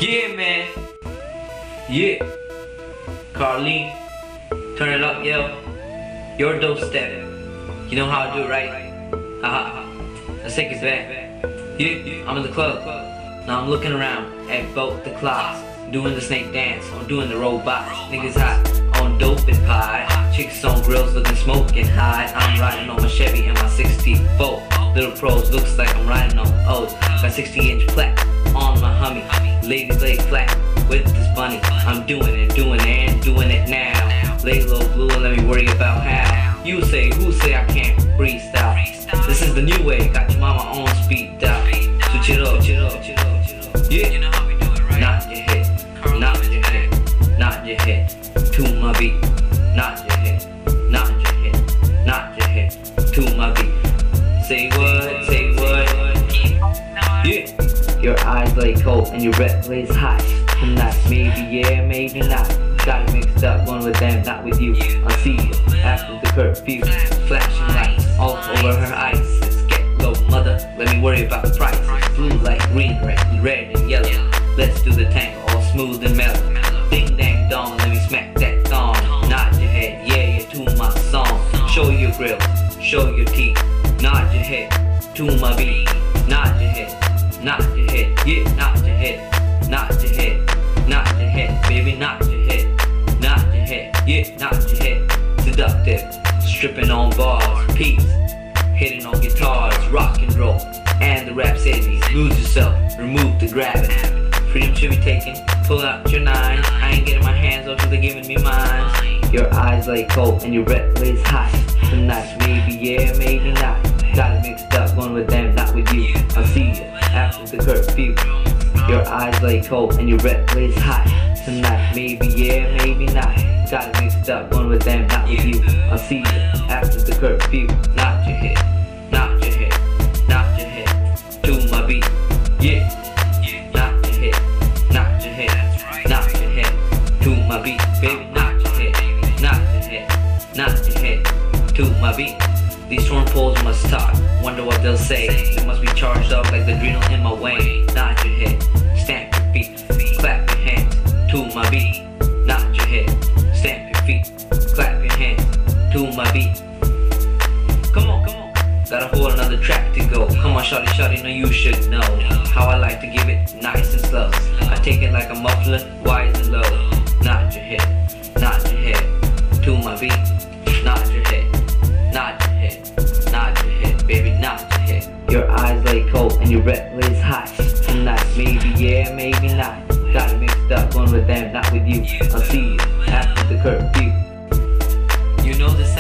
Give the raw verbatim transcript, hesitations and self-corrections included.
Yeah, man. Yeah. Carlene, turn it up, yo. Your dope step. You know how I do it, right? Haha. Let's take it back. Yeah, I'm in the club. Now I'm looking around at both the clocks, doing the snake dance, I'm doing the robots. Niggas hot on dope and pie. Chicks on grills looking smoking high. I'm riding on my Chevy and my sixty-four. Little pros looks like I'm riding on O's. Got sixty inch plaque on my Hummy. Ladies lay flat with this bunny. I'm doing it, doing it, and doing it now. Lay low blue and let me worry about how. You say, who say I can't freestyle? This is the new way, got your mama on speed dial. Switch it up, switch it up, switch it up, switch it up. Yeah, you know how we do it, right? Not your head, not your head, not your head. To my beat, not your head, not your head, not your head. To my beat. Say what, say what. Yeah. Your eyes lay cold and your breath lays high. Tonight, maybe yeah, maybe not. Got it mixed up, going with them, not with you. I'll see you after the curfew. Flashing lights all over her eyes. Get low, mother, let me worry about the price. Blue like green, red, red and yellow. Let's do the tango, all smooth and mellow. Ding dang dong, let me smack that thong. Nod your head, yeah, yeah, to my song. Show your grill, show your teeth. Nod your head, to my beat. Nod your head. Nod your head, yeah, nod your head, nod your head, nod your head, baby, nod your head, nod your head, yeah, nod your head. Seductive, stripping on bars, peace, hitting on guitars, rock and roll, and the rhapsody. Lose yourself, remove the gravity. Freedom should be taken, pull out your nine. I ain't getting my hands off till they're giving me mine. Your eyes lay cold and your breath lays high. Tonight, maybe yeah, maybe not. Got it mixed up, going with them, not with you. I'll see you after the curfew. Your eyes lay cold and your breath lays high. Tonight, maybe yeah, maybe not. Got it mixed up, going with them, not with you. I'll see you after the curfew. Nod your head, nod your head, nod your head to my beat. Yeah, nod your head, nod your head, nod your head to my beat. Baby, nod your head, nod your head, nod your head to my beat. These torn poles must talk, wonder what they'll say. They must be charged up like the adrenal in my vein. Nod your head, stamp your feet, clap your hands to my beat. Nod your head, stamp your feet, clap your hands to my beat. Come on, come on, got a whole another track to go. Come on, shawty, shawty, know you should know how I like to give it nice and slow. I take it like a muffler, wise and low. Nod your head, nod your head to my beat. Nod your head, nod your head, nod your head, baby, nod your head. Your eyes lay cold and your breath lays high. Tonight, maybe yeah, maybe not. Got it mixed up, going with them, not with you. I'll see you after the curfew. You know this